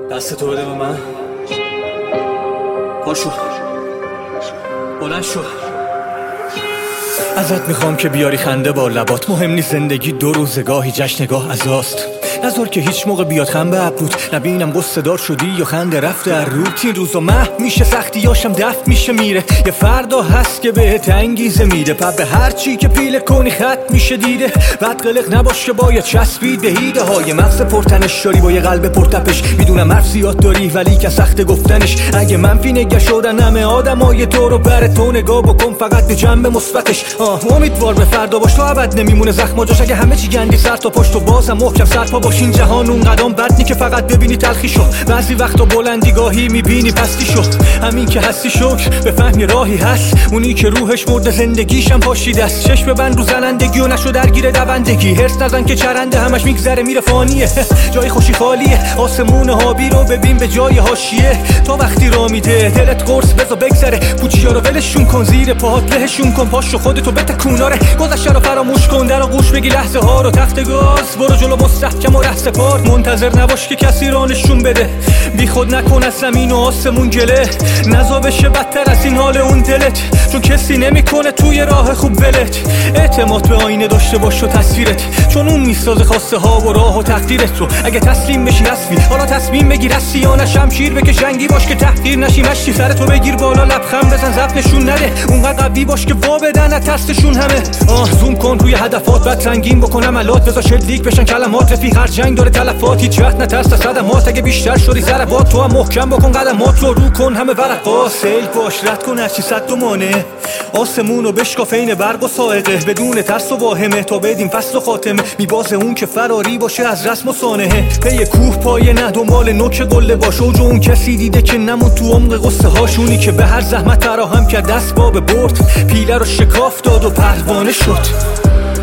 دستتو بده به من. پاشو بلند شو. ازت میخوام که بیاری خنده با لبات. مهم نیست زندگی دو روزگاهی جشنگاه عزاست. نذار که هیچ موقع بیاد خم به ابروت. نبینم قصه دار شدی یا خنده رفته از روت. این روزا مه میشه سختیاشم دفع میشه میره. یه فردا هست که بهت انگیزه میده. پس به هر چی که پیله کنی خط میشه دیده. بعد قلق نباش که باید چسبید به ایده های مغز پرتنش داری با یه قلب پرتپش. میدونم حرف زیاد داری ولی که سخت گفتنش. اگه منفی نگه شدن همه آدمای تو رو بر تو نگاه بکن فقط به جنب مثبتش. امیدوار به فردا باش تو ابد نمیمونه زخم جاش. اگه همه چی گندی سر تا پشت و بازم محکم سر پا باش. این جهان اون قدم بد نی که فقط ببینی تلخیشو. بعضی وقتا بلندی گاهی میبینی پستیشو. همین که هستی شکر بفهمی راهی هست. اونی که روحش مرده زندگیشم پاشیده است. چشم ببند رو زنندگی و نشو درگیر دوندگی. هرس نزن که چرنده همش میگذره میره فانیه. جای خوشی خالیه. آسمون هابی رو ببین به جای حاشیه. تا وقتی را میده دلت قرص بذار بگذره. پوچیا رو ولشون کن زیر پاهات لهشون کن. پاشو خودتو بتکوناره. گذشته رو فراموش کن در آغوش بگی لحظه ها رو. تخت گاز برو جلو مستحکم و رهسه پار. منتظر نباش که کسی را نشون بده. بی خود نکن از زمین و آسمون گله. نزا بشه بدتر از این حال اون دلت. چون کسی نمیکنه توی راه خوب ولت. اعتماد به آینه داشته باش و تصویرت. چون اون میسازه خواسته ها و راه و تقدیرت رو. اگه تسلیم بشی رسمی حالا تصمیم بگیر رسی یا نه. شمشیر بکش جنگی باش که تحقیر نشی. مشتی سرتو بگیر بالا لبخند بزن زب نشون نده. اونقدر قوی باش که وا بدن از ترسشون همه. زوم کن روی هدفات بعد رنگین بکن عملات. بذار شلیک بشن کلمات. رفیق هر جنگ داره تلفات. هیچ وقت نترس از صدمات. اگه بیشتر شدی ضربات تو هم محکم بکن قدمات رو کن همه ورقا. سیل باش رد کن هرچی صد دومانه. آسمونو بشکاف این برق و صاعقه. بدون ترس و واهمه تا بدیم فصل و خاتمه. میبازه اون که فراری باشه از رسم و سانحه. پی کوه پایه نه دنبال نوک قله باش. اوج اون کسی دیده که نمون تو عمق قصه هاشونی که به هر زحمت فراهم کرد دست با به برد. پیله رو شکاف داد و پروانه شد.